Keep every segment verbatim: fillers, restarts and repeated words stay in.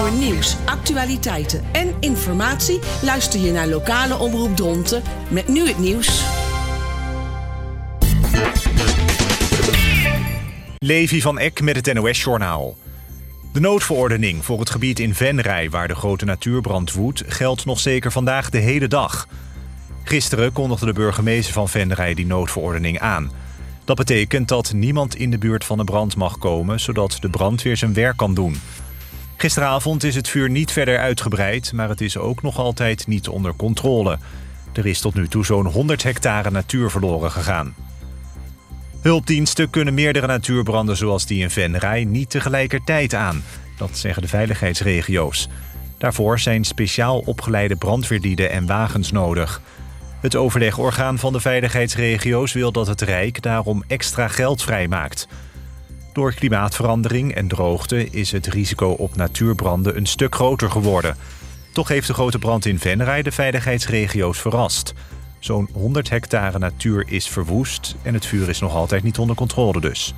Voor nieuws, actualiteiten en informatie luister je naar lokale omroep Dronten met nu het nieuws. Levi van Eck met het N O S-journaal. De noodverordening voor het gebied in Venray, waar de grote natuurbrand woedt, geldt nog zeker vandaag de hele dag. Gisteren kondigde de burgemeester van Venray die noodverordening aan. Dat betekent dat niemand in de buurt van de brand mag komen, zodat de brandweer zijn werk kan doen. Gisteravond is het vuur niet verder uitgebreid, maar het is ook nog altijd niet onder controle. Er is tot nu toe zo'n honderd hectare natuur verloren gegaan. Hulpdiensten kunnen meerdere natuurbranden zoals die in Venray niet tegelijkertijd aan. Dat zeggen de veiligheidsregio's. Daarvoor zijn speciaal opgeleide brandweerlieden en wagens nodig. Het overlegorgaan van de veiligheidsregio's wil dat het Rijk daarom extra geld vrijmaakt. Door klimaatverandering en droogte is het risico op natuurbranden een stuk groter geworden. Toch heeft de grote brand in Venray de veiligheidsregio's verrast. Zo'n honderd hectare natuur is verwoest en het vuur is nog altijd niet onder controle dus.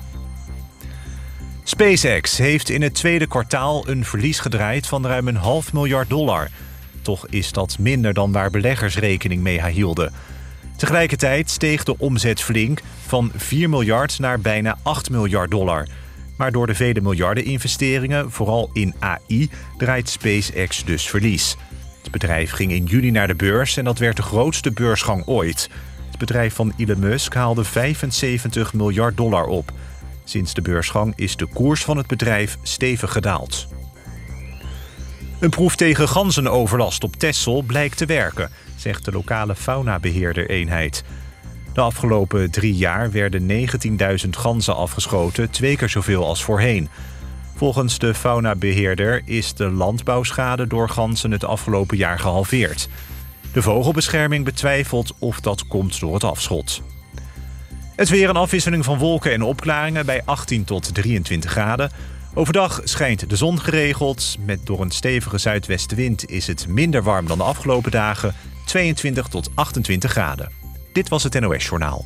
SpaceX heeft in het tweede kwartaal een verlies gedraaid van ruim een half miljard dollar. Toch is dat minder dan waar beleggers rekening mee hielden. Tegelijkertijd steeg de omzet flink van vier miljard naar bijna acht miljard dollar. Maar door de vele miljarden investeringen, vooral in A I, draait SpaceX dus verlies. Het bedrijf ging in juli naar de beurs en dat werd de grootste beursgang ooit. Het bedrijf van Elon Musk haalde vijfenzeventig miljard dollar op. Sinds de beursgang is de koers van het bedrijf stevig gedaald. Een proef tegen ganzenoverlast op Texel blijkt te werken, zegt de lokale faunabeheerder-eenheid. De afgelopen drie jaar werden negentienduizend ganzen afgeschoten, twee keer zoveel als voorheen. Volgens de faunabeheerder is de landbouwschade door ganzen het afgelopen jaar gehalveerd. De vogelbescherming betwijfelt of dat komt door het afschot. Het weer een afwisseling van wolken en opklaringen bij achttien tot drieëntwintig graden. Overdag schijnt de zon geregeld. Met door een stevige zuidwestenwind is het minder warm dan de afgelopen dagen. tweeëntwintig tot achtentwintig graden. Dit was het N O S-journaal.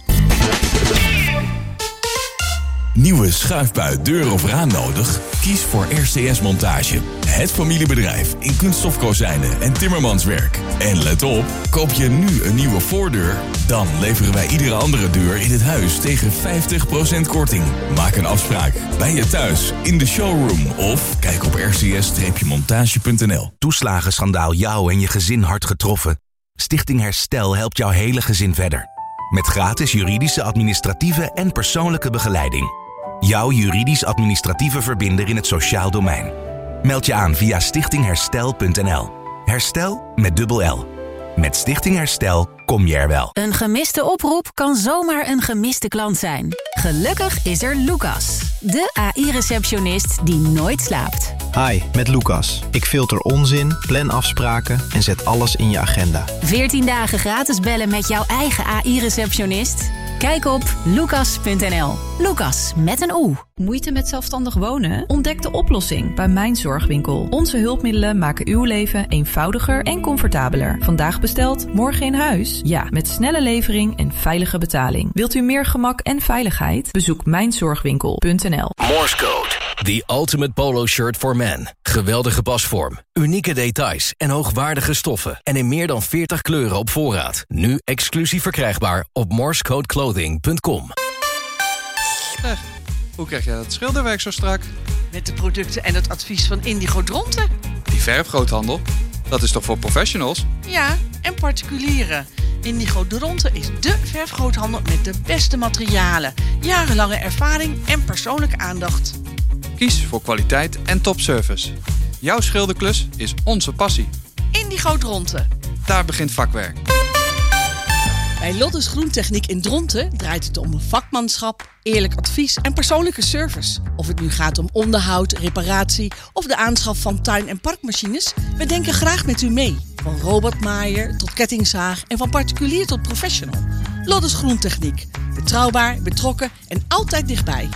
Nieuwe schuifbui, deur of raam nodig? Kies voor R C S Montage. Het familiebedrijf in kunststofkozijnen en timmermanswerk. En let op, koop je nu een nieuwe voordeur, dan leveren wij iedere andere deur in het huis tegen vijftig procent korting. Maak een afspraak bij je thuis, in de showroom of kijk op r c s montage punt n l. Toeslagenschandaal jou en je gezin hard getroffen? Stichting Herstel helpt jouw hele gezin verder. Met gratis juridische, administratieve en persoonlijke begeleiding. Jouw juridisch-administratieve verbinder in het sociaal domein. Meld je aan via stichting herstel punt n l. Herstel met dubbel L. Met Stichting Herstel kom je er wel. Een gemiste oproep kan zomaar een gemiste klant zijn. Gelukkig is er Lucas, de A I-receptionist die nooit slaapt. Hi, met Lucas. Ik filter onzin, plan afspraken en zet alles in je agenda. veertien dagen gratis bellen met jouw eigen A I-receptionist? Kijk op lucas punt n l. Lucas met een O. Moeite met zelfstandig wonen? Ontdek de oplossing bij Mijn Zorgwinkel. Onze hulpmiddelen maken uw leven eenvoudiger en comfortabeler. Vandaag besteld, morgen in huis? Ja, met snelle levering en veilige betaling. Wilt u meer gemak en veiligheid? Bezoek mijn zorgwinkel punt n l. Morse Code, the ultimate polo shirt for men. Geweldige pasvorm, unieke details en hoogwaardige stoffen. En in meer dan veertig kleuren op voorraad. Nu exclusief verkrijgbaar op morsecode clothing punt com. Zeg, hoe krijg jij dat schilderwerk zo strak? Met de producten en het advies van Indigo Dronten. Die verfgroothandel, dat is toch voor professionals? Ja, en particulieren. Indigo Dronten is dé verfgroothandel met de beste materialen, jarenlange ervaring en persoonlijke aandacht. Kies voor kwaliteit en topservice. Jouw schilderklus is onze passie. Indigo Dronten. Daar begint vakwerk. Bij Lottes Groentechniek in Dronten draait het om vakmanschap, eerlijk advies en persoonlijke service. Of het nu gaat om onderhoud, reparatie of de aanschaf van tuin- en parkmachines, we denken graag met u mee. Van robotmaaier tot kettingzaag en van particulier tot professional. Lottes Groentechniek. Betrouwbaar, betrokken en altijd dichtbij.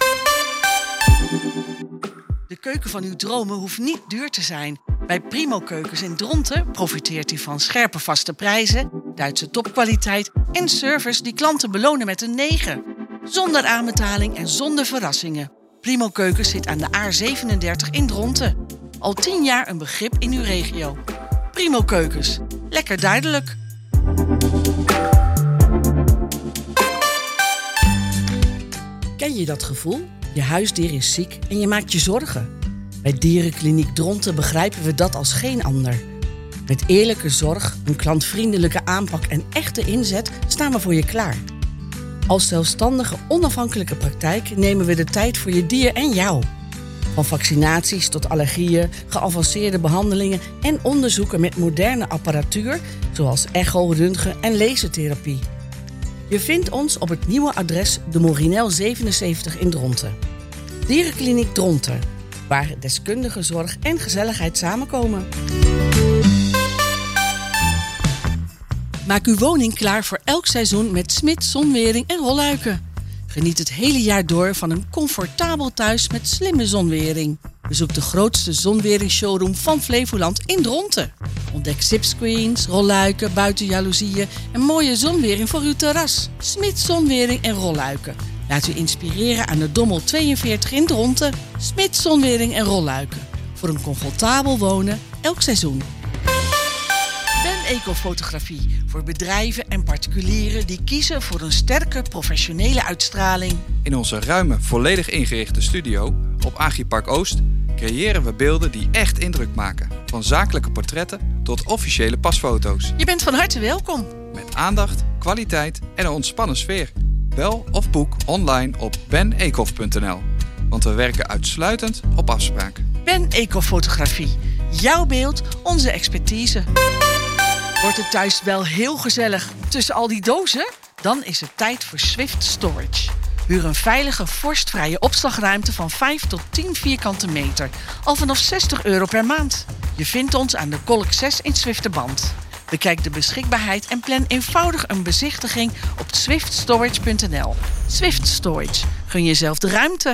De keuken van uw dromen hoeft niet duur te zijn. Bij Primo Keukens in Dronten profiteert u van scherpe vaste prijzen, Duitse topkwaliteit en service die klanten belonen met een negen. Zonder aanbetaling en zonder verrassingen. Primo Keukens zit aan de A zevenendertig in Dronten. Al tien jaar een begrip in uw regio. Primo Keukens. Lekker duidelijk. Ken je dat gevoel? Je huisdier is ziek en je maakt je zorgen. Bij Dierenkliniek Dronten begrijpen we dat als geen ander. Met eerlijke zorg, een klantvriendelijke aanpak en echte inzet staan we voor je klaar. Als zelfstandige, onafhankelijke praktijk nemen we de tijd voor je dier en jou. Van vaccinaties tot allergieën, geavanceerde behandelingen en onderzoeken met moderne apparatuur, zoals echo, röntgen en lasertherapie. Je vindt ons op het nieuwe adres de Morinel zevenenzeventig in Dronten. Dierenkliniek Dronten, waar deskundige zorg en gezelligheid samenkomen. Maak uw woning klaar voor elk seizoen met Smit Zonwering en Rolluiken. Geniet het hele jaar door van een comfortabel thuis met slimme zonwering. Bezoek de grootste zonwering-showroom van Flevoland in Dronten. Ontdek zipscreens, rolluiken, buitenjaloezieën en mooie zonwering voor uw terras. Smit Zonwering en Rolluiken. Laat u inspireren aan de Dommel tweeënveertig in Dronten. Smit Zonwering en Rolluiken. Voor een comfortabel wonen elk seizoen. Ben Ecofotografie voor bedrijven en particulieren die kiezen voor een sterke professionele uitstraling. In onze ruime, volledig ingerichte studio op Agripark Oost creëren we beelden die echt indruk maken. Van zakelijke portretten tot officiële pasfoto's. Je bent van harte welkom. Met aandacht, kwaliteit en een ontspannen sfeer. Bel of boek online op ben ecof punt n l. Want we werken uitsluitend op afspraak. Ben Ecofotografie. Jouw beeld, onze expertise. Wordt het thuis wel heel gezellig tussen al die dozen? Dan is het tijd voor Swift Storage. Huur een veilige, vorstvrije opslagruimte van vijf tot tien vierkante meter. Al vanaf zestig euro per maand. Je vindt ons aan de Kolk zes in Zwifterband. Bekijk de beschikbaarheid en plan eenvoudig een bezichtiging op swift storage punt n l. Swift Storage. Gun jezelf de ruimte.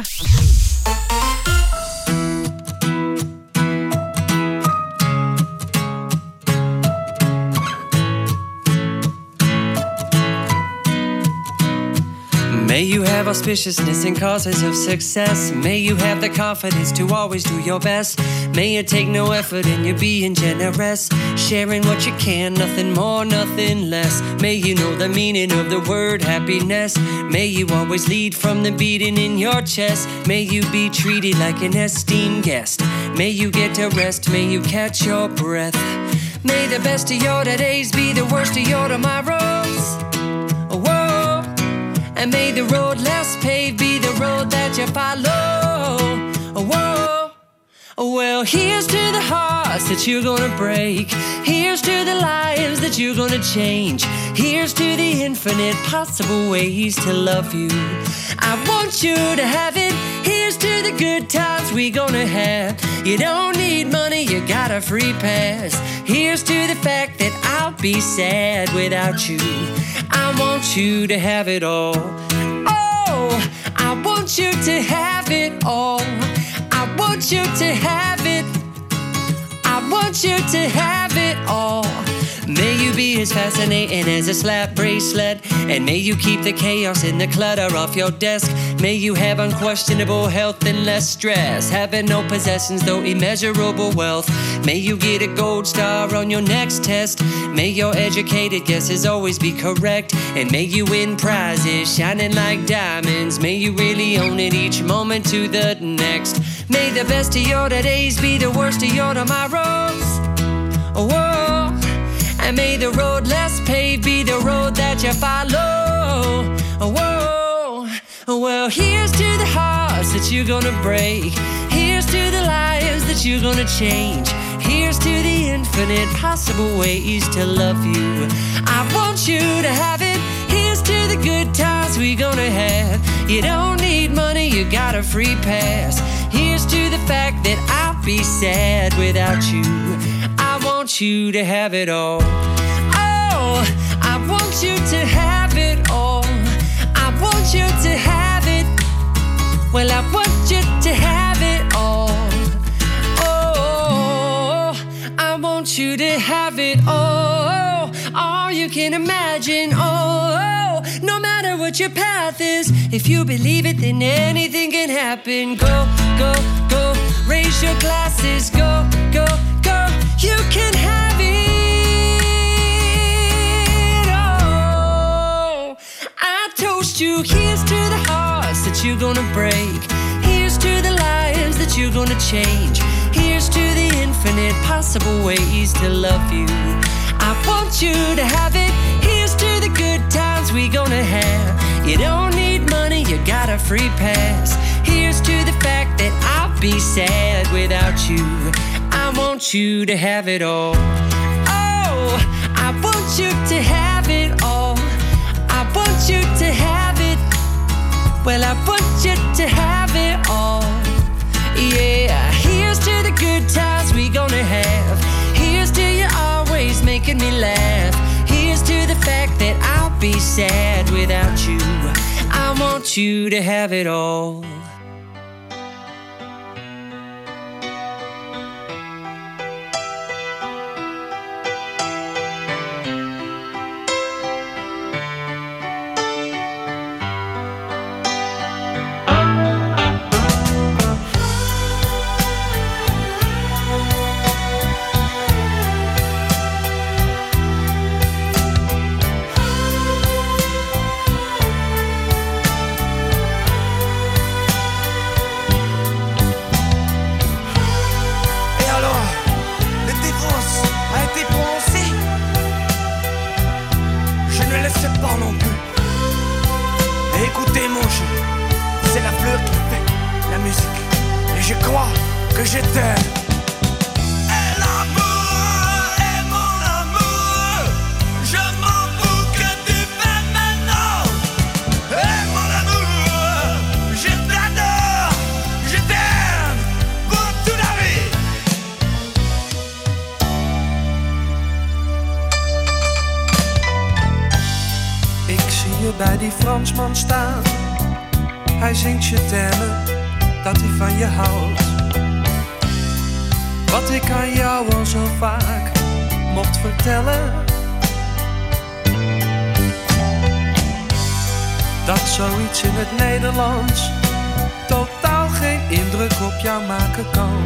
May you have auspiciousness in causes of success. May you have the confidence to always do your best. May you take no effort in your being generous. Sharing what you can, nothing more, nothing less. May you know the meaning of the word happiness. May you always lead from the beating in your chest. May you be treated like an esteemed guest. May you get to rest, may you catch your breath. May the best of your days be the worst of your tomorrows. Whoa. And may the road less paved be the road that you follow. Whoa. Well, here's to the hearts that you're gonna break. Here's to the lives that you're gonna change. Here's to the infinite possible ways to love you. I want you to have it. Here's to the good times we gonna have. You don't need money, you got a free pass. Here's to the fact that I'll be sad without you. I want you to have it all. Oh, I want you to have it all. I want you to have it. I want you to have it all. May you be as fascinating as a slap bracelet. And may you keep the chaos and the clutter off your desk. May you have unquestionable health and less stress. Having no possessions, though immeasurable wealth. May you get a gold star on your next test. May your educated guesses always be correct. And may you win prizes shining like diamonds. May you really own it each moment to the next. May the best of your days be the worst of your tomorrows. Whoa. And may the road less paved be the road that you follow. Whoa. Well, here's to the hearts that you're gonna break. Here's to the lives that you're gonna change. Here's to the infinite possible ways to love you. I want you to have it. Here's to the good times we gonna have. You don't need money, you got a free pass. Here's to the fact that I'll be sad without you. I want you to have it all. Oh, I want you to have it all. I want you to have it. Well, I want you to have it all. Oh, I want you to have it all. All you can imagine. Oh, no matter what your path is, if you believe it, then anything can happen. Go, go, go, raise your glasses. Go, to, here's to the hearts that you're gonna break. Here's to the lives that you're gonna change. Here's to the infinite possible ways to love you. I want you to have it. Here's to the good times we gonna have. You don't need money, you got a free pass. Here's to the fact that I'll be sad without you. I want you to have it all. Oh, I want you to have it all. I want you to have it. Well, I want you to have it all. Yeah, here's to the good times we gonna have. Here's to you always making me laugh. Here's to the fact that I'll be sad without you. I want you to have it all. Bij die Fransman staan, hij zingt je termen, dat hij van je houdt. Wat ik aan jou al zo vaak mocht vertellen, dat zoiets in het Nederlands totaal geen indruk op jou maken kan,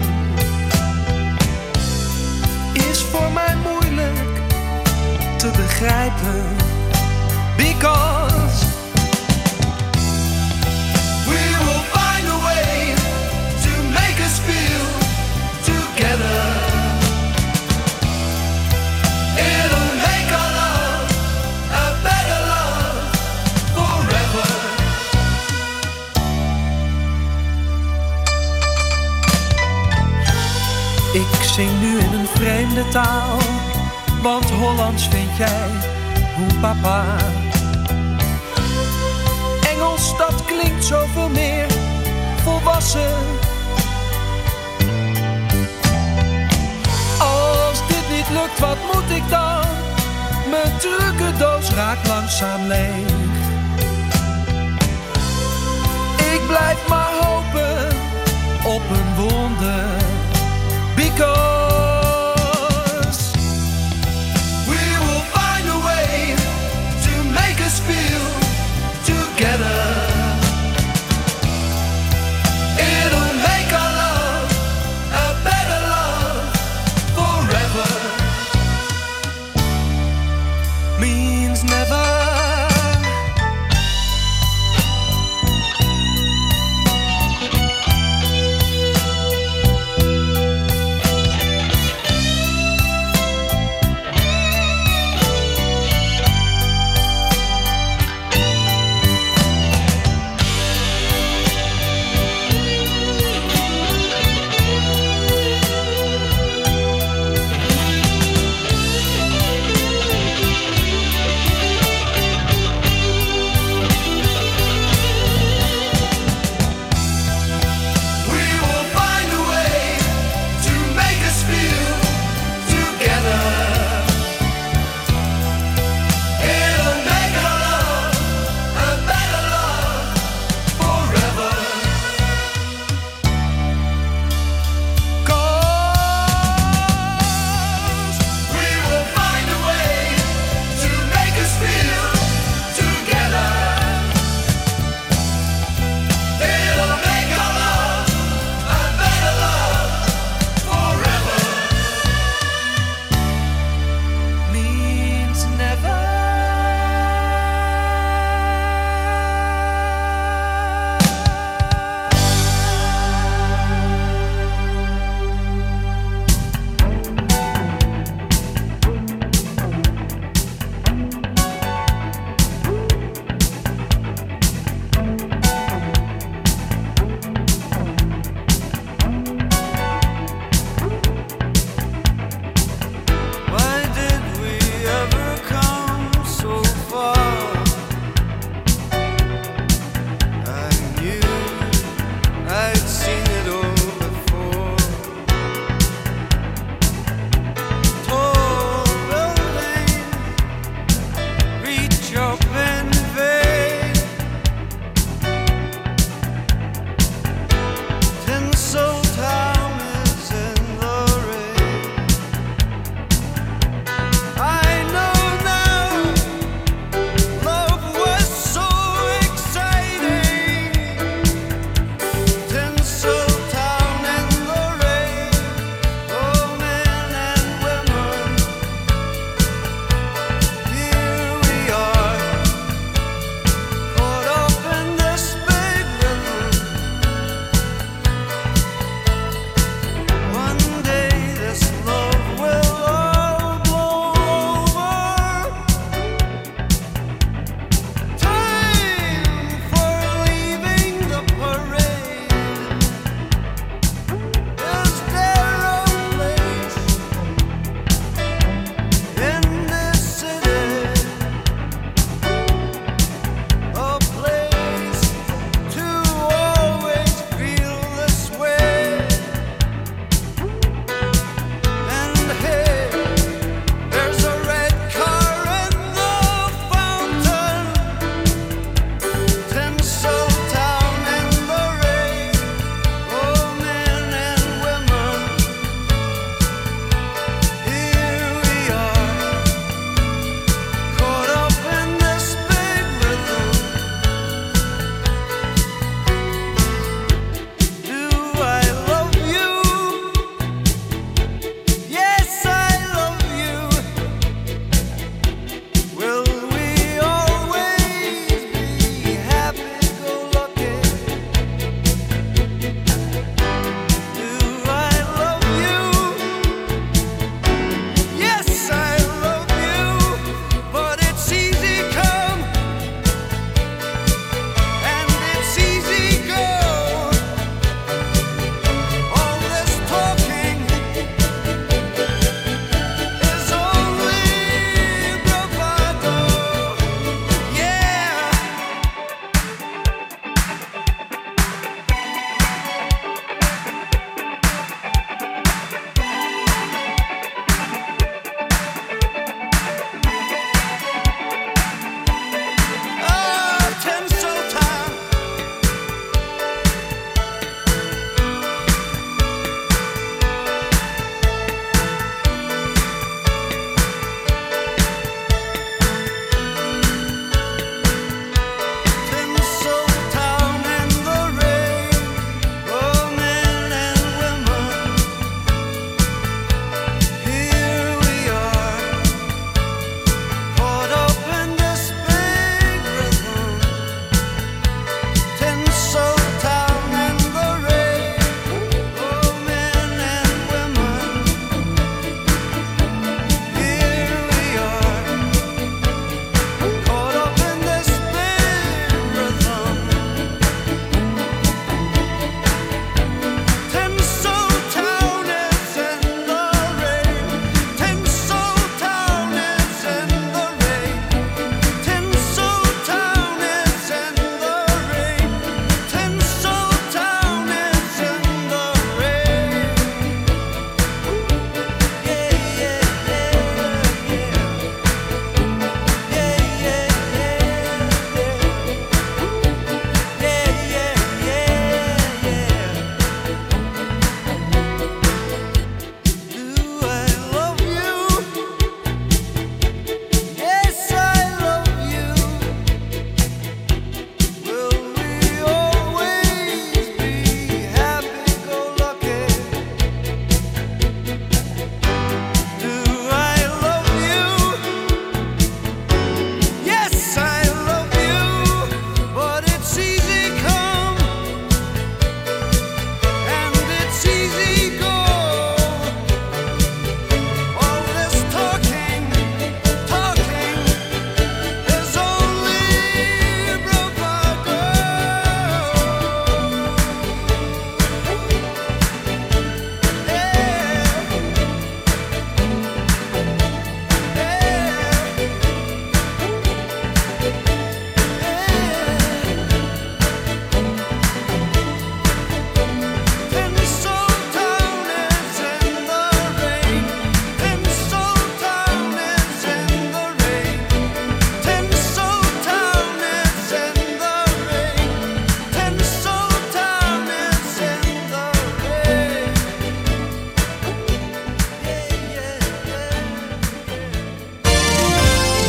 is voor mij moeilijk te begrijpen. Because we will find a way to make us feel together. It'll make our love a better love forever. Ik zing nu in een vreemde taal, want Hollands vind jij hoe papa. Engels, dat klinkt zoveel meer volwassen. Als dit niet lukt, wat moet ik dan? Mijn trucendoos raakt langzaam leeg. Ik blijf maar hopen op een wonder. Because feel together. It'll make our love a better love forever. Means never.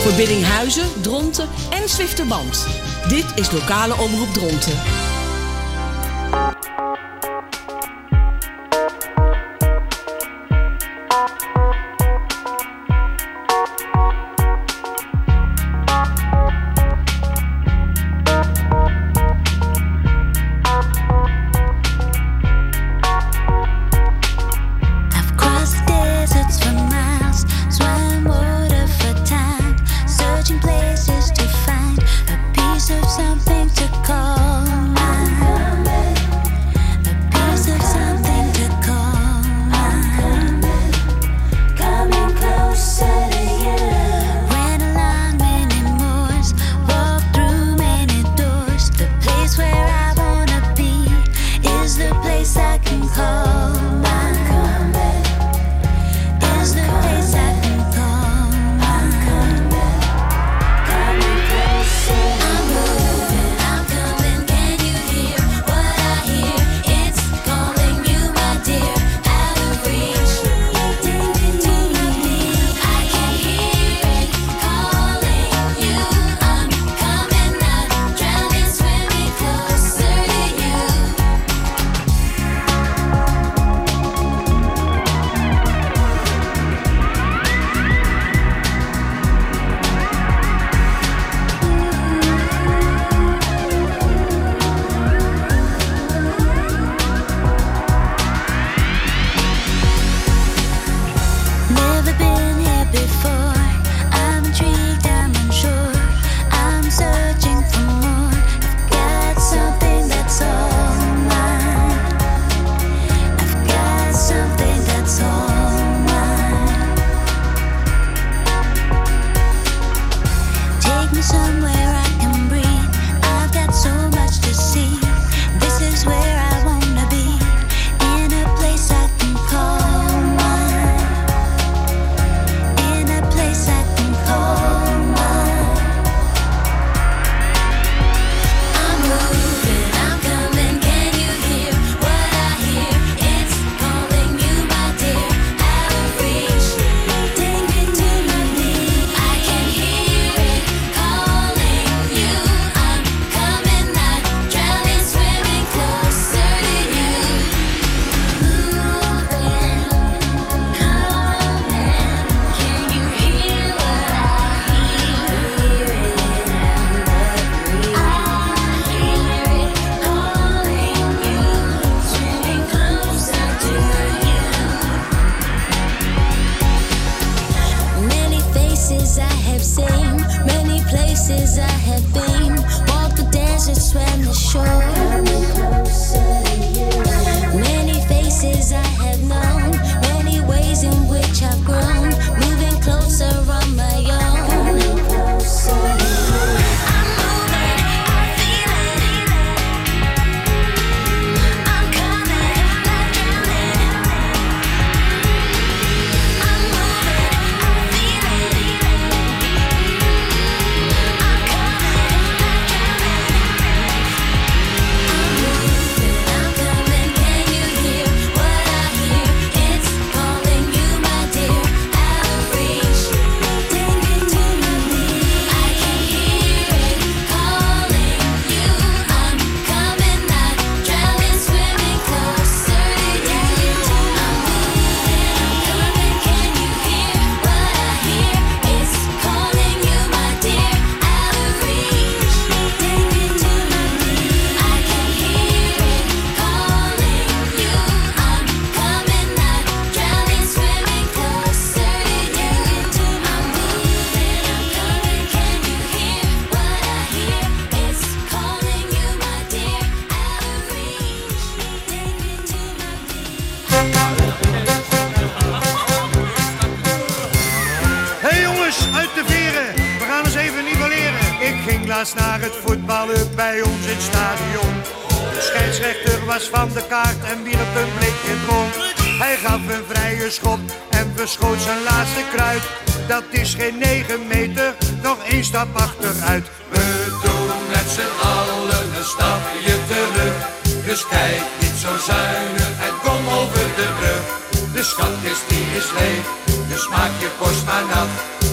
Voor Biddinghuizen, Dronten en Zwifterband. Dit is lokale omroep Dronten. laatst naar het voetballen bij ons in het stadion. De scheidsrechter was van de kaart en wierp een blikje rond. Hij gaf een vrije schop en verschoot zijn laatste kruid. Dat is geen negen meter, nog één stap achteruit. We doen met z'n allen een stapje terug. Dus kijk niet zo zuinig en kom over de brug. De schatkist die is leeg, dus maak je borst maar nat.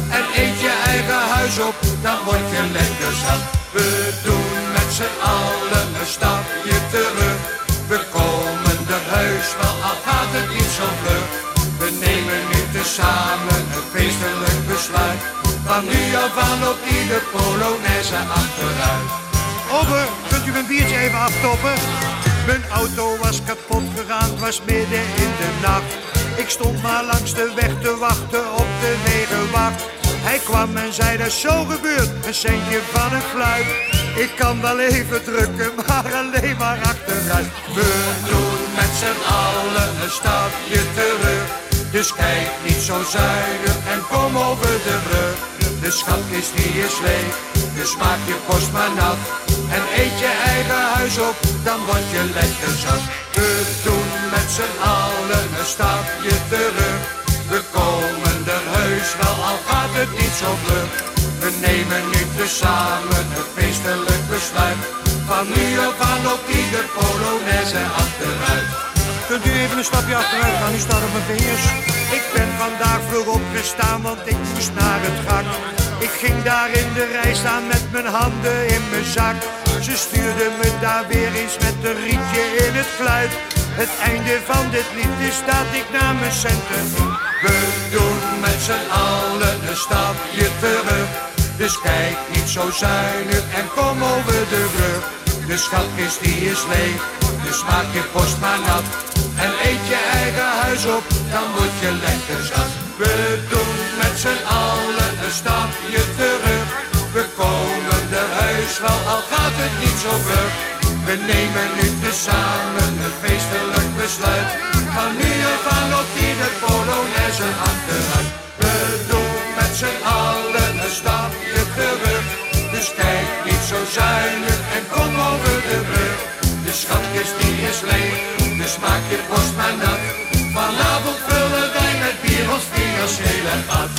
en eet je eigen huis op, dan word je lekker zat. We doen met z'n allen een stapje terug. We komen er heus wel, al gaat het niet zo vlug. We nemen nu tezamen een feestelijk besluit. Van nu af aan op ieder Polonaise achteruit. Over, kunt u mijn biertje even aftoppen? Mijn auto was kapot gegaan, het was midden in de nacht. Ik stond maar langs de weg te wachten op de wegenwacht. Hij kwam en zei, dat is zo gebeurd, een centje van een fluit. Ik kan wel even drukken, maar alleen maar achteruit. We doen met z'n allen een stapje terug. Dus kijk niet zo zuinig en kom over de brug. De schatkist die is leeg, dus maak je post maar nat. En eet je eigen huis op, dan word je lekker zat. We doen met z'n allen een stapje terug. We komen er heus wel, al gaat het niet zo vlug. We nemen nu tezamen een feestelijk besluit. Van nu af aan op ieder Polonaise achteruit. Kunt u even een stapje achteruit gaan, u staat op mijn vingers. Ik ben vandaag vroeg opgestaan, want ik moest naar het gat. Ik ging daar in de rij staan met mijn handen in mijn zak. Ze stuurden me daar weer eens met een rietje in het fluit. Het einde van dit lied is dat ik naar mijn centen. We doen met z'n allen een stapje terug. Dus kijk niet zo zuinig en kom over de brug. De schatkist die is leeg, dus maak je post maar nat. En eet je eigen huis op, dan word je lekker zat. We doen met z'n allen een stapje terug. We komen er heus wel, al gaat het niet zo vlug. We nemen nu tezamen een feestelijk besluit. Van nu af aan op ieder Polonaise achteruit. We doen met z'n allen een stapje terug. Dus kijk niet zo zuinig en kom over de brug. De schatkist die is leeg, dus maak je post maar nat. Vanavond vullen wij met bier ons financiële gat.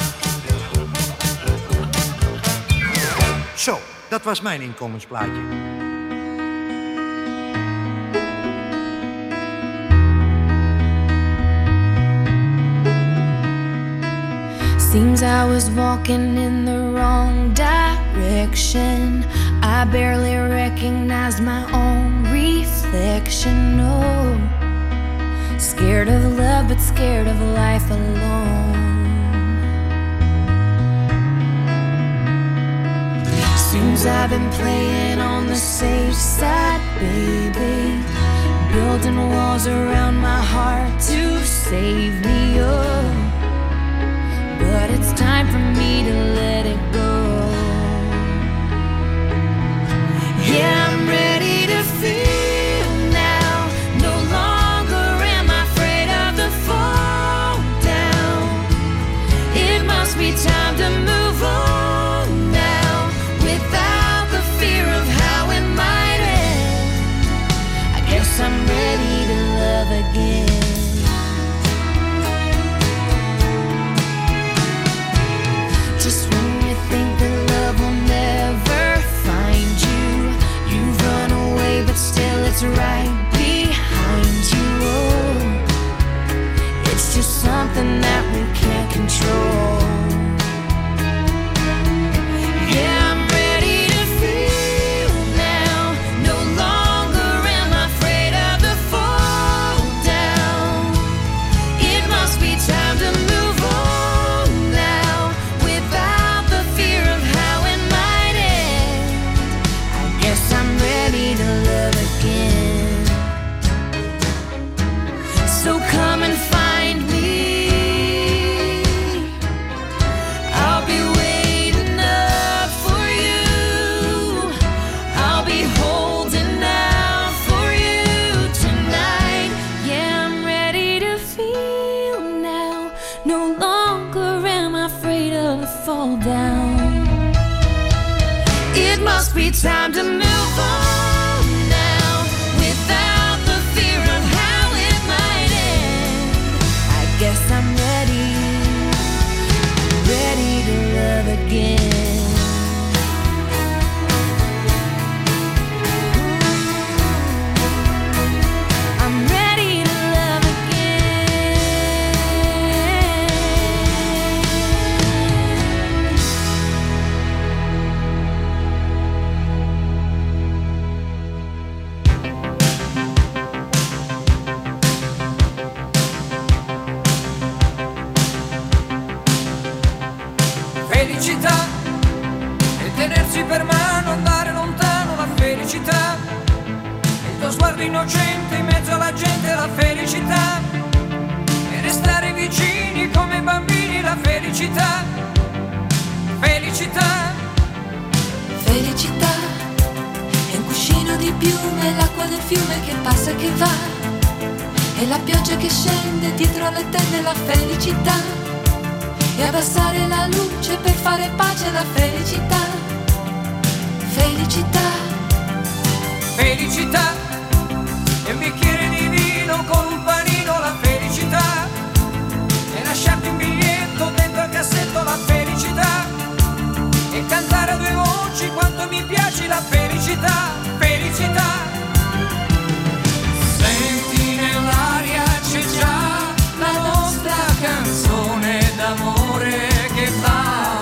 Zo, dat was mijn inkomensplaatje. Seems I was walking in the wrong direction. I barely recognized my own reflection, no. Scared of love, but scared of life alone. Seems I've been playing on the safe side, baby. Building walls around my heart to save me, oh. But it's time for me to let it go. Yeah, I'm ready to feel now. No longer am I afraid of the fall down. It must be time to move on now, without the fear of how it might end. I guess I'm ready to love again. Still it's right behind you, oh. It's just something that we can't control. Yeah, I'm ready to feel now. No longer am I afraid of the fall down. It must be time to move on now, without the fear of how it might end. I guess I'm ready to love again. So come and find me. I'll be waiting up for you. I'll be holding out for you tonight. Yeah, I'm ready to feel now. No longer am I afraid of the fall down. It must be time to move on. Guess I'm ready, ready to love again. I'm ready to love again. salvo innocente in mezzo alla gente la felicità, e restare vicini come bambini la felicità, felicità. Felicità è un cuscino di piume, l'acqua del fiume che passa e che va, e la pioggia che scende dietro alle tende la felicità, e abbassare la luce per fare pace la felicità, felicità. Felicità è un bicchiere di vino con un panino la felicità, e lasciarti un biglietto dentro al cassetto la felicità, e cantare a due voci quanto mi piace la felicità, felicità. Senti nell'aria c'è già la nostra canzone d'amore che va,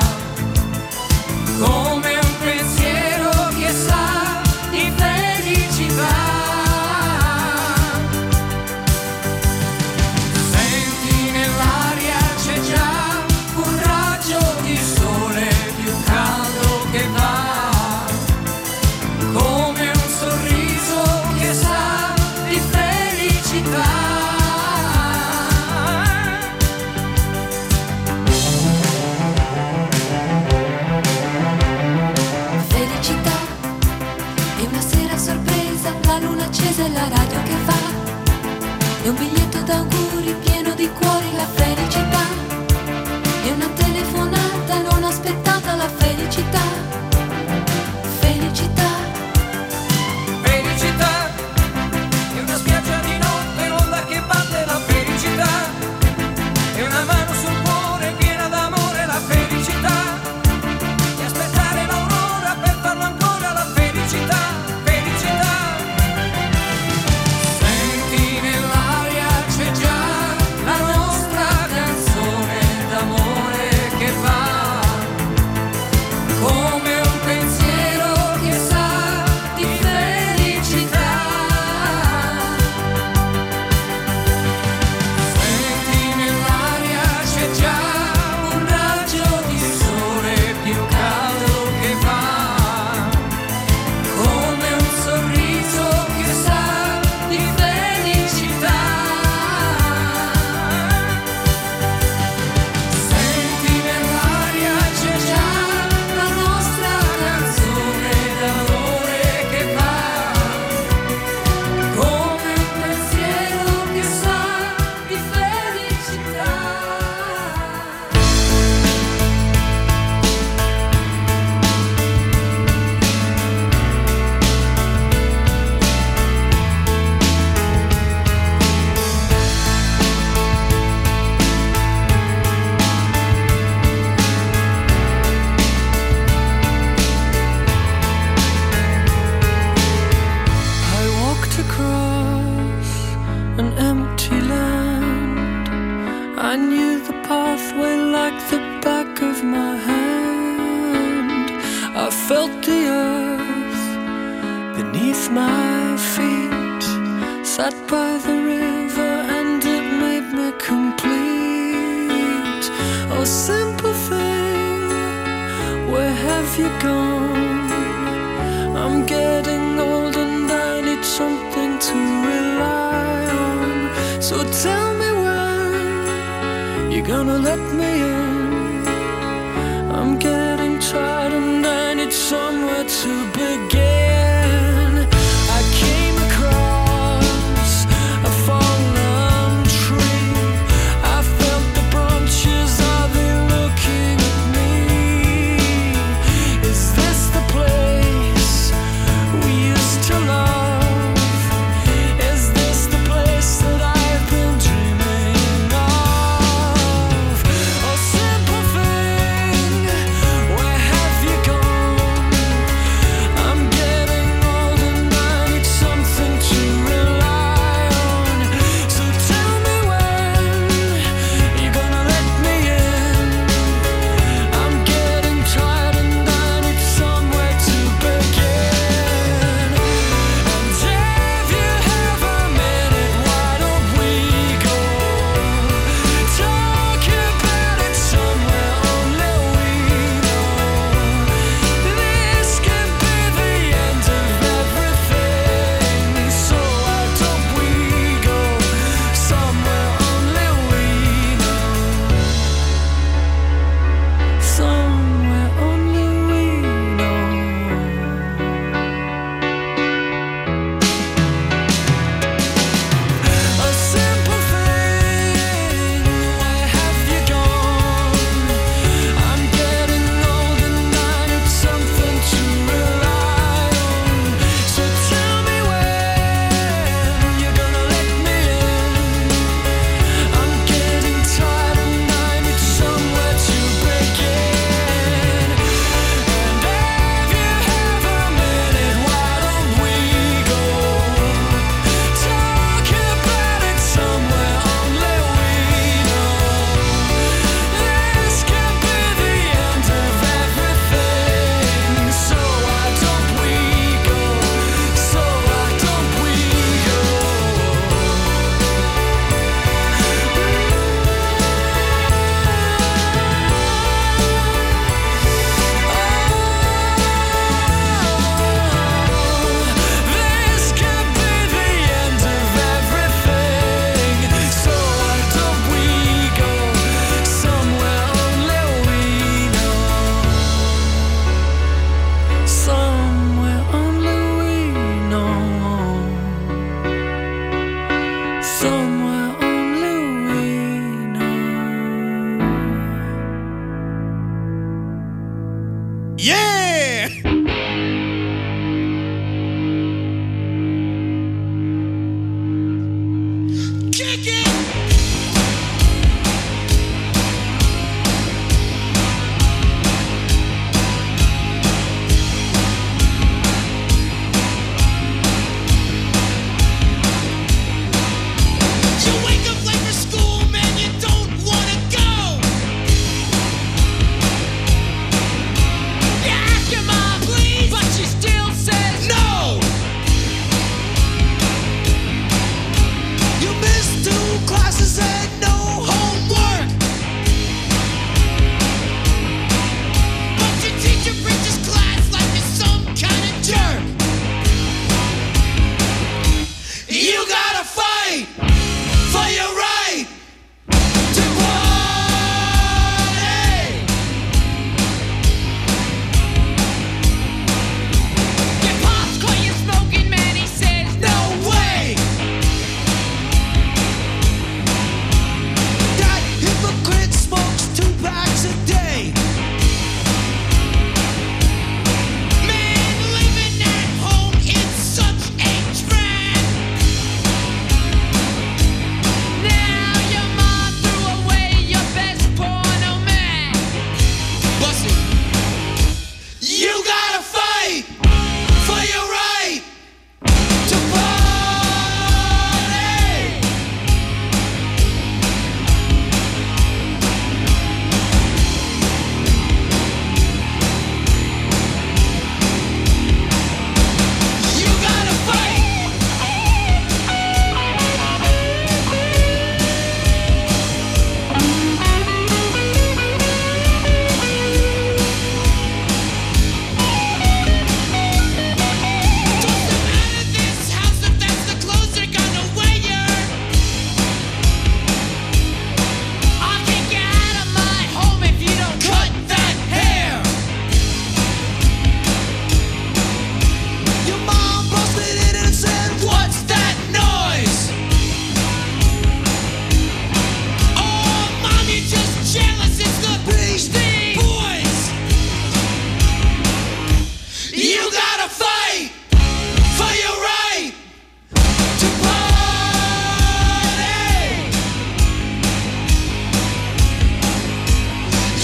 come un pensiero che sa di felicità. Senti nell'aria c'è già un raggio di sole più caldo che va, come un sorriso che sa di felicità. Felicità è una sera sorpresa, la luna accesa e la radio che va, è un biglietto d'auguri pieno di cuori la felicità, è una telefonata non aspettata la felicità, felicità. Felicità è una spiaggia di notte, l'onda che batte la felicità, è una mano sul cuore piena d'amore la felicità, e aspettare l'aurora per farlo ancora la felicità, felicità. Senti nell'aria c'è già la nostra canzone d'amore che va, come un pensiero che sa di felicità. Senti nell'aria c'è già un raggio di sole più caldo che va, come un sorriso che sa di felicità. Senti nell'aria c'è già la nostra canzone d'amore che va, come un pensiero che sa di felicità. I walked across an empty land. I knew the pathway like the back of my hand. I felt the earth beneath my feet. Sat by the river and it made me complete. Oh, simple thing, where have you gone? I'm getting old and I need something to rely on. So tell me when you're gonna let me in. I'm getting tired and I need somewhere to begin. I came across a fallen tree. I felt the branches of it looking at me. Is this the place we used to love? Is this the place that I've been dreaming of? Oh, simple thing, where have you gone?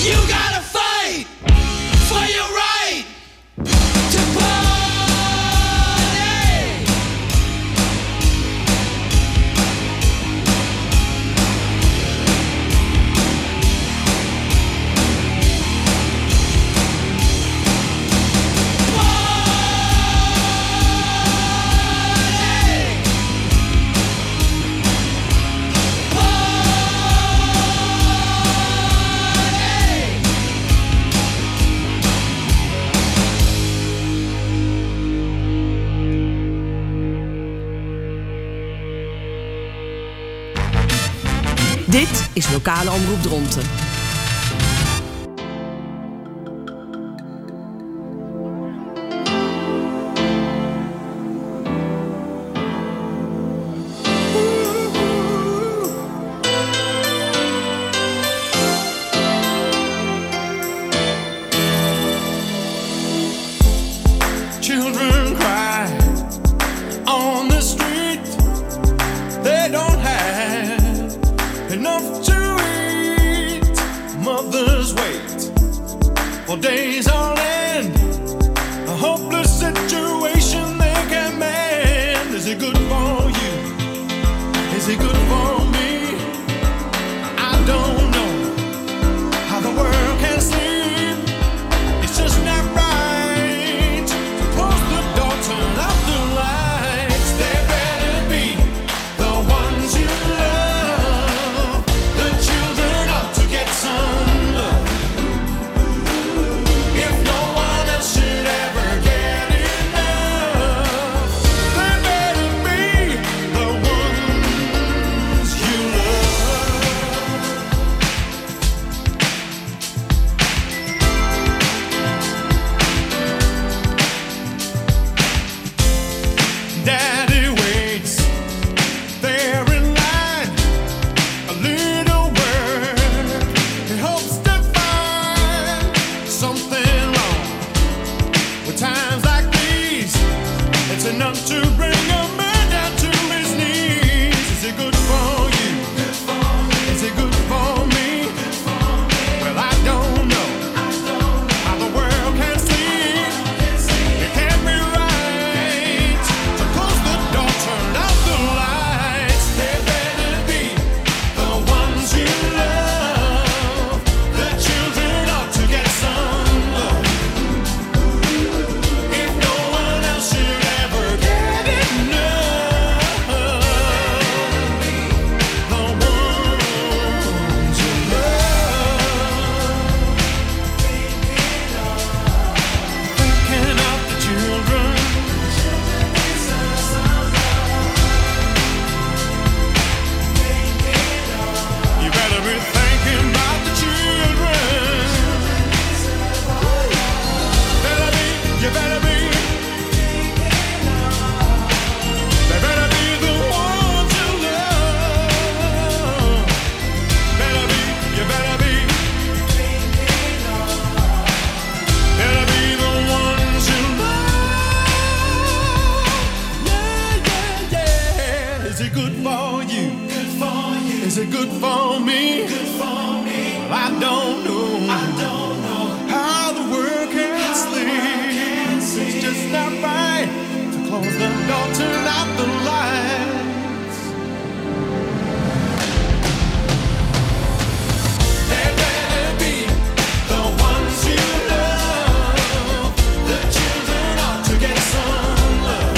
You gotta fight for your right to party. Dit is Lokale Omroep Dronten. Children cry on the street. They don't have enough to eat. Mothers wait for days on end. A hopeless situation they can mend. Is it good for you? Is it good for me? I don't know how the world can sleep. It's just not right to close the door, turn off the lights. They better be the ones you love. The children ought to get some love. If no one else should ever get enough, they better be the ones you love. Daddy waits there in line. A little word, he hopes to find something wrong. With times like these, it's enough to bring a man down to his knees. Is it good for you? Is it good for me? Well, I don't know how the world can sleep. It can't be right to close the door, turn out the lights. They better be the ones you love. The children ought to get some love. If no one else should ever get enough, the ones you love. Thinking of the children. You better be thinking about the children. Better be, you better be. They better be the ones you love. Better be, you better be. Better be the ones you love. Yeah, yeah, yeah. Is it good for you? Good for you. Is it good for me? Good for me. Well, I don't know. I don't know how the world can sleep. It's just not right to close the door, turn out the lights. They better be the ones you love. The children ought to get some love.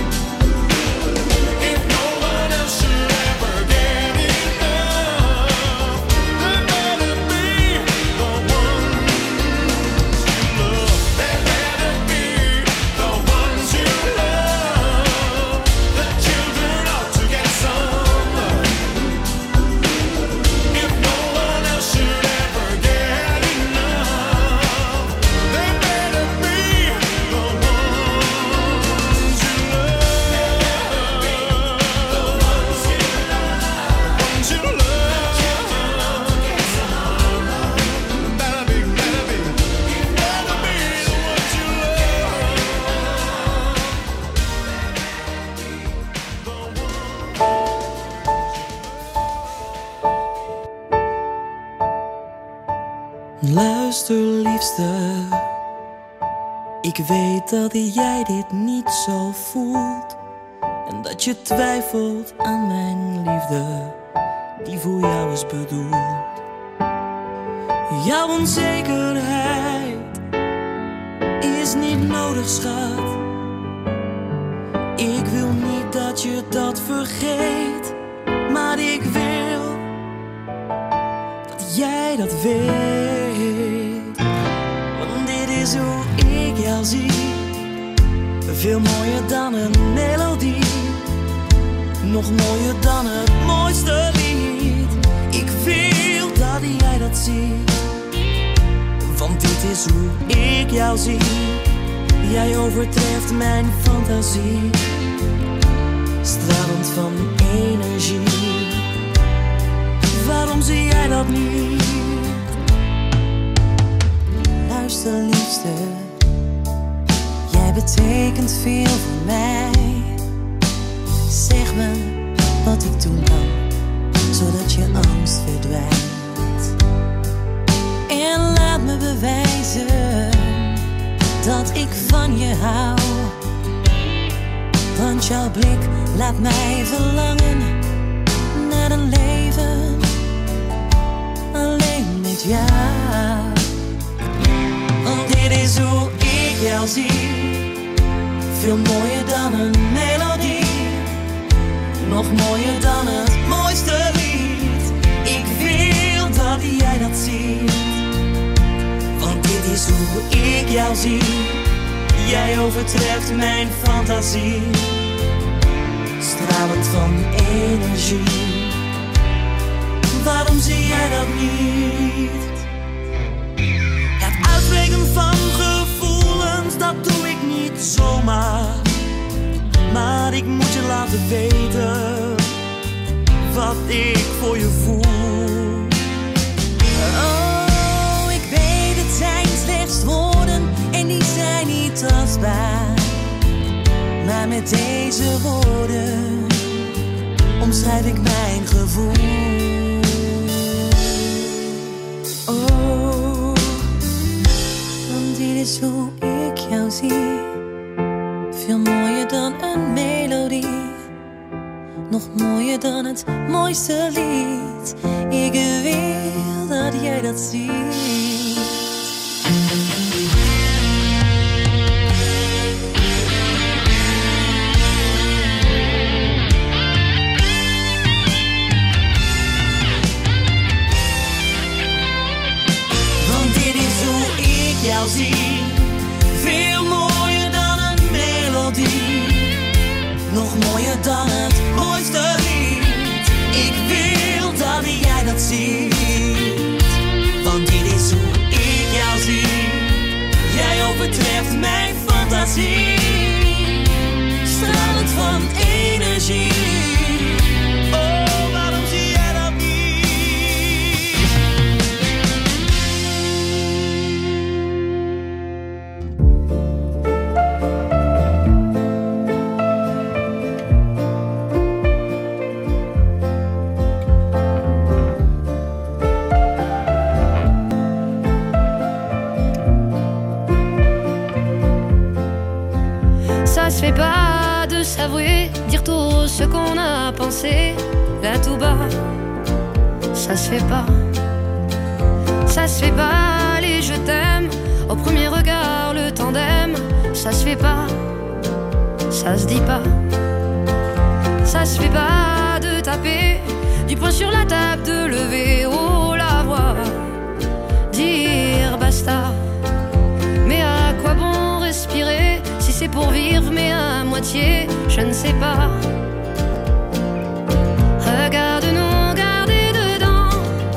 If no one else should ever get enough, they better be Luister liefste, ik weet dat jij dit niet zo voelt en dat je twijfelt aan mijn liefde, die voor jou is bedoeld. Jouw onzekerheid is niet nodig, schat. Ik wil niet dat je dat vergeet, maar ik wil dat jij dat weet. Want dit is hoe ik jou zie, veel mooier dan een melodie, nog mooier dan het mooiste lied. Ik wil dat jij dat ziet, want dit is hoe ik jou zie. Jij overtreft mijn fantasie, stralend van energie. Waarom zie jij dat niet? Luister liefste, jij betekent veel voor mij. Zeg me wat ik doen kan, zodat je angst verdwijnt. En laat me bewijzen dat ik van je hou. Want jouw blik laat mij verlangen naar een leven alleen met jou. Want dit is hoe ik jou zie, veel mooier dan een melodie, nog mooier dan het mooiste lied. Ik wil dat jij dat ziet, want dit is hoe ik jou zie. Jij overtreft mijn fantasie, stralend van energie. Waarom zie jij dat niet? Het uitspreken van gevoelens, dat doe ik niet zomaar. Maar ik moet je laten weten wat ik voor je voel. Oh, ik weet het zijn slechts woorden en die zijn niet tastbaar. Maar met deze woorden omschrijf ik mijn gevoel. Oh, want dit is hoe ik jou zie, veel mooier dan een melodie, nog mooier dan het mooiste lied. Ik wil dat jij dat ziet. Jou zie, veel mooier dan een melodie, nog mooier dan het mooiste lied. Ik wil dat jij dat ziet, want dit is hoe ik jou zie. Jij overtreft mijn fantasie, stralend van energie. Oh, waarom zie jij dat niet? Ça se fait pas de s'avouer, dire tout ce qu'on a pensé, là tout bas. Ça se fait pas. Ça se fait pas les je t'aime, au premier regard le tandem. Ça se fait pas, ça se dit pas. Ça se fait pas de taper du poing sur la table, de lever haut la voix, dire basta. Mais à quoi bon respirer si c'est pour vivre mais à moitié, je ne sais pas. Regarde-nous garder dedans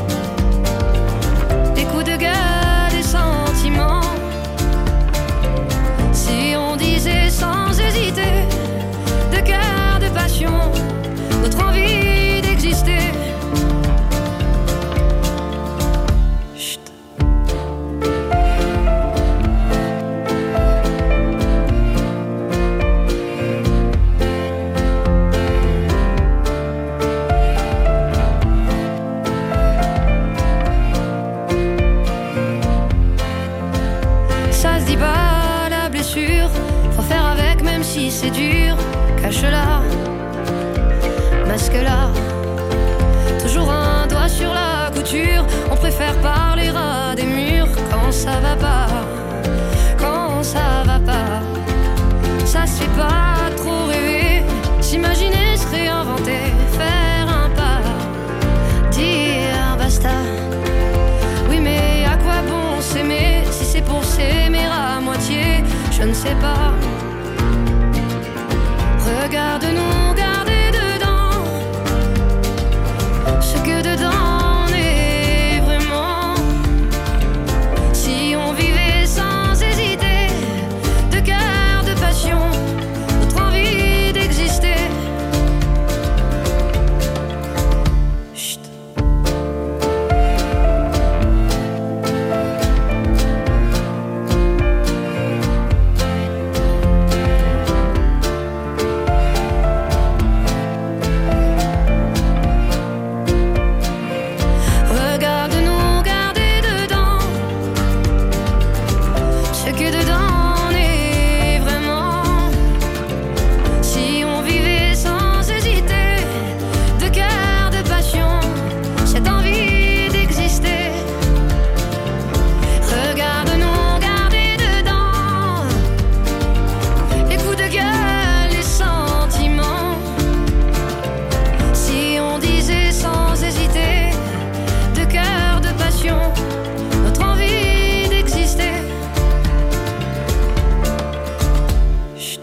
des coups de gueule, des sentiments. Si on disait sans hésiter de cœur, de passion, notre envie d'exister. vie c'est dur, cache-la, masque-la. Toujours un doigt sur la couture, on préfère parler à des murs quand ça va pas, quand ça va pas. Ça se fait pas trop rêver, s'imaginer se réinventer, faire un pas, dire basta. Oui mais à quoi bon s'aimer si c'est pour s'aimer à moitié, je ne sais pas. Regarde-nous garder dedans ce que dedans on est vraiment. Si on vivait sans hésiter, de cœur, de passion, notre envie d'exister. Chut. Regarde-nous garder dedans ce que dedans on est vraiment. Si on vivait sans hésiter, de cœur, de passion, cette envie d'exister. Regarde-nous garder dedans les coups de gueule, les sentiments. Si on disait sans hésiter, de cœur, de passion, notre envie d'exister. Chut.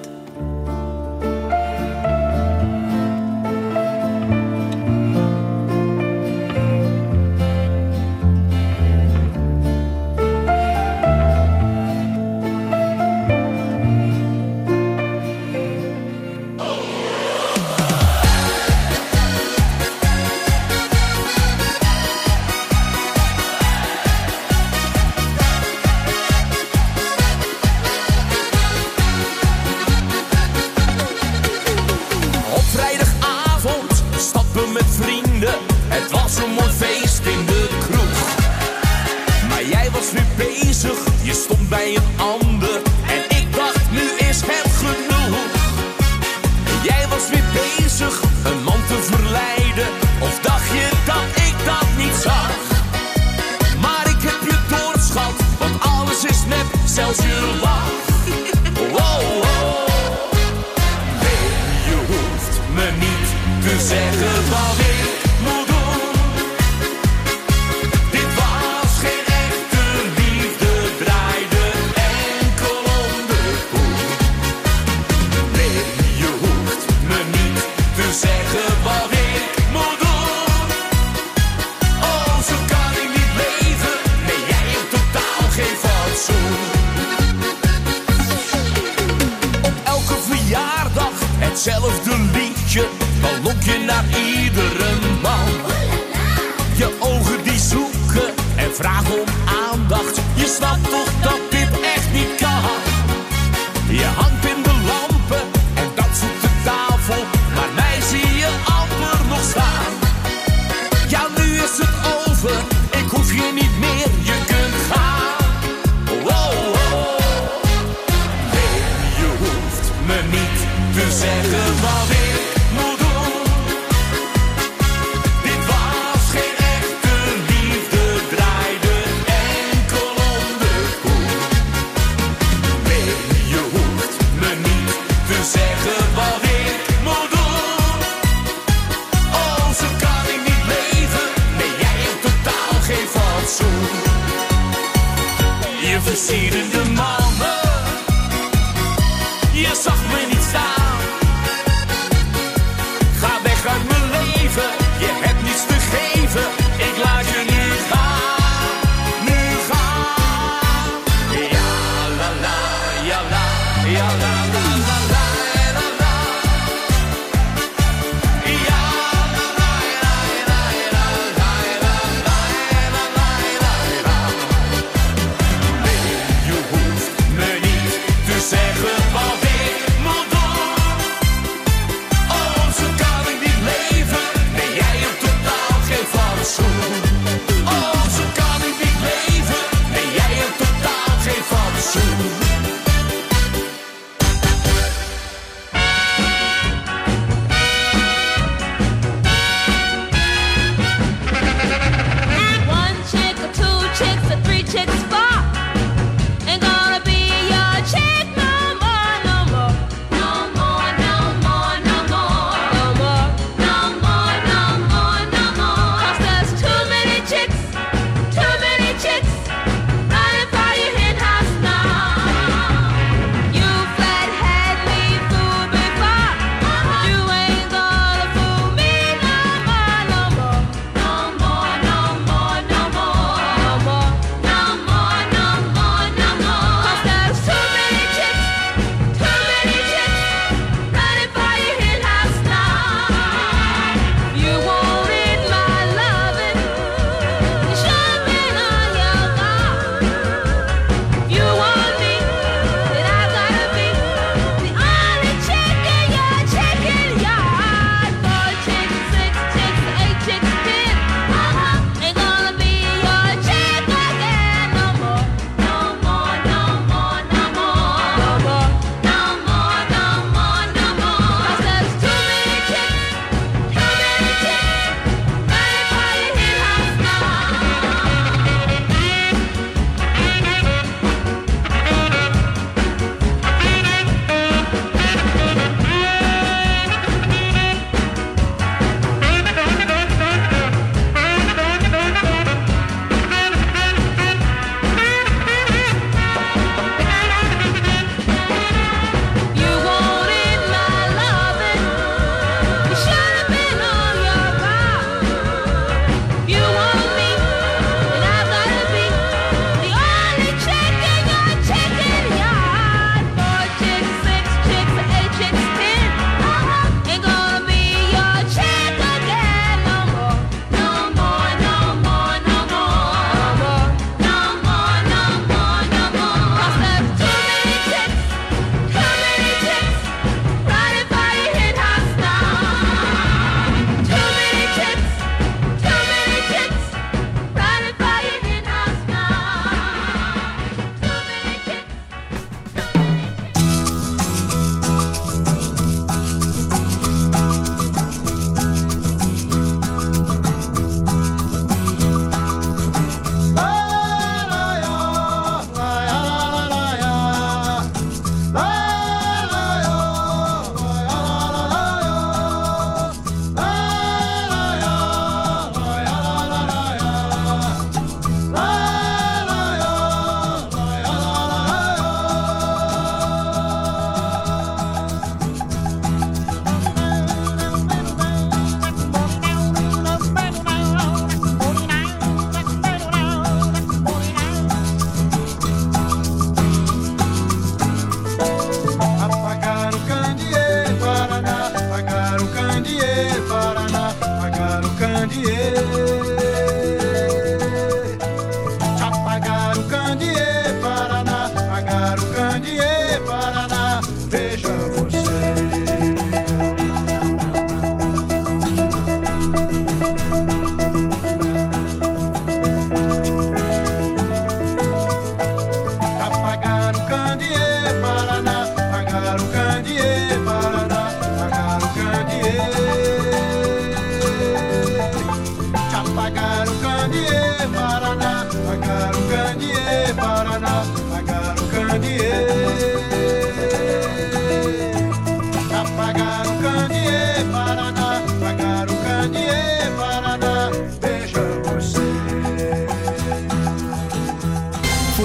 Op vrijdagavond stappen met vrienden. Het was een mooi feest in de kroeg. Maar jij was weer bezig, je stond bij een ander. En ik dacht, nu is het genoeg. Jij was weer bezig, een man te verleiden. Of dacht je dat ik dat niet zag? Maar ik heb je doorschat, want alles is nep, zelfs je lach. Wow, wow. Nee, je hoeft me niet te zeggen wat ik moet doen. Dit was geen echte liefde, draaide enkel om de poel. Nee, je hoeft me niet te zeggen wat ik moet doen. Oh, zo kan ik niet leven. Nee, jij hebt totaal geen fatsoen. Op elke verjaardag hetzelfde liedje, dan lok je naar iedere man. Je ogen die zoeken en vragen om aandacht. Je snapt toch dat dit echt niet kan. Je hangt in de lampen en danst op de tafel, maar mij zie je amper nog staan. Ja, nu is het over, ik hoef je niet meer, je kunt gaan. Wow, wow. Nee, je hoeft me niet te zeggen wat ik moet doen. Dit was geen echte liefde, draaide enkel om de poel. Nee, je hoeft me niet te zeggen wat ik moet doen. Oh, zo kan ik niet leven. Nee, jij hebt totaal geen fatsoen. Je versierde de mannen, je zag me niet